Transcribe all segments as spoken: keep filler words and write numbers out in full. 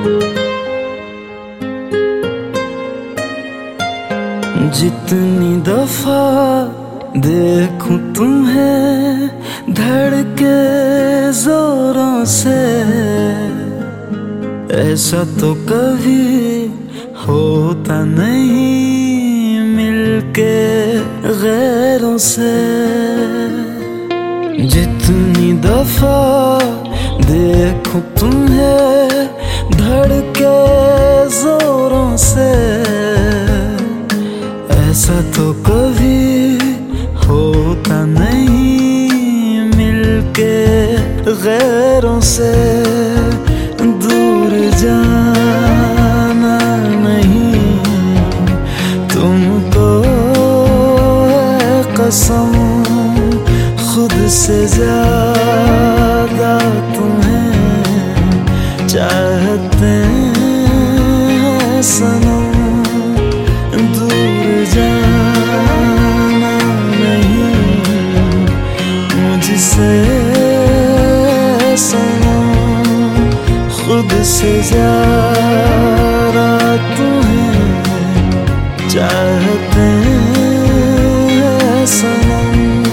जितनी दफा देखूं तुम्हें धड़के जोरों से, ऐसा तो कभी होता नहीं मिलके गैरों से। जितनी दफा देखूं तुम्हें धड़के जोरों से, ऐसा तो कभी होता नहीं मिलके गैरों से। दूर जाना नहीं तुमको है कसम, खुद से ज्यादा तुम्हें चाहते हैं सनम। दूर जाना नहीं मुझसे सनम, खुद से ज्यादा तुम्हें चाहते हैं सनम।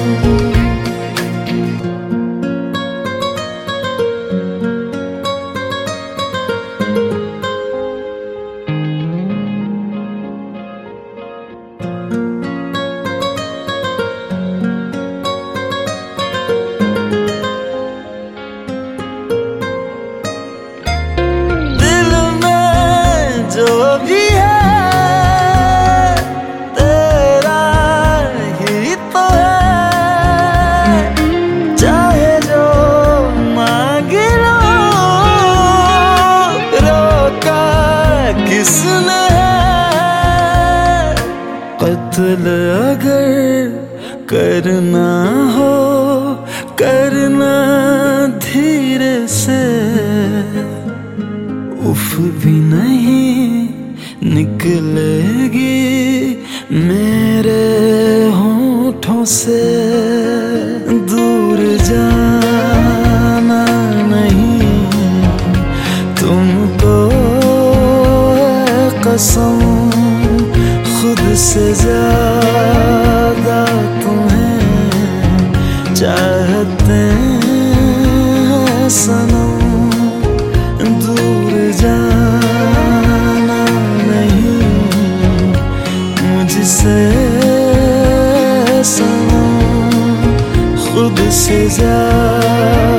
जो भी है तेरा ही तो है, चाहे जो मांग लो, रोका किसने है। कत्ल अगर करना हो करना धीरे से, उफ भी नहीं निकलेगी मेरे होठों से। दूर जाना नहीं तुमको है कसम, खुद से ज्यादा तुम्हें चाहते हैं सनम। दूर जाना नहीं मुझसे सनम, खुद से ज्यादा